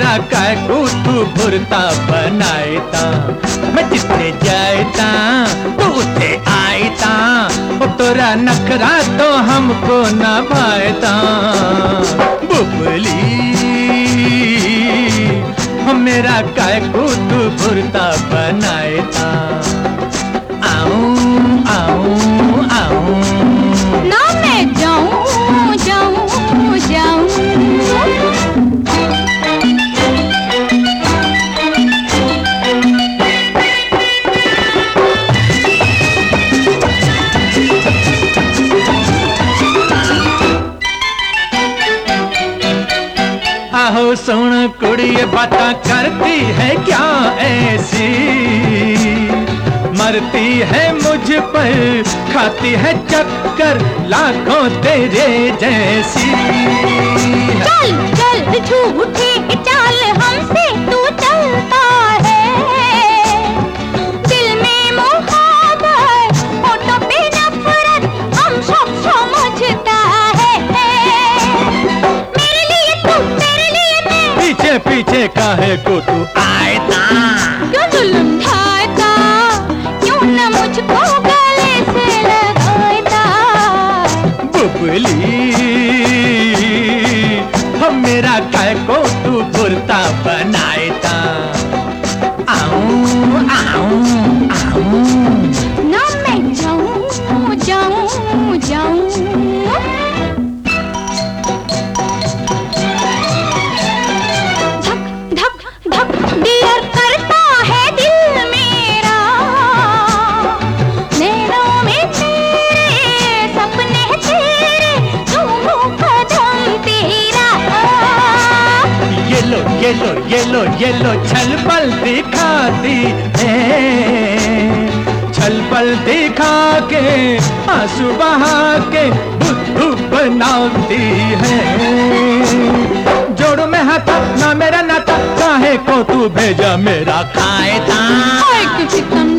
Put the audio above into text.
मेरा काकू तू भुरता बनाएता, मैं जितने जाएता तू उठे आएता, वो तोरा नखरा तो हमको न भाएता। बुबली मेरा काकू तू भुरता बनाएता। आऊं आऊं आऊं ना मैं जाऊं जाऊं जाऊं। आहो सुन कुड़ी बातें करती है क्या ऐसी, मरती है मुझ पर, खाती है चक्कर लाखों तेरे जैसी। चल चल झूठी चाल हमसे तू चलता है, दिल में मोहब्बत होठों पे नफरत हम सब समझता है। मेरे लिए तू तेरे लिए मैं, पीछे पीछे काहे को तू आएता, क्यों जुल्म ढाएता, क्यों न मुझको गले से लगाएता। बुबली हम मेरा काय को तू भुरता बनाएता। आऊं आऊं आऊं ना मैं जाऊं जाऊं जाऊं। धक धक धक डियर करता है दिल मेरा, नैनों में तेरे सपने तेरे, तुम कदम तेरा। ये लो छल पल दिखाती है, छल पल दिखा के आंसू बहा के बुद्धू बनाती है। जोड़ो में हाथ ना मेरा नाता, काहे को तू भेजा मेरा खाएता। किसी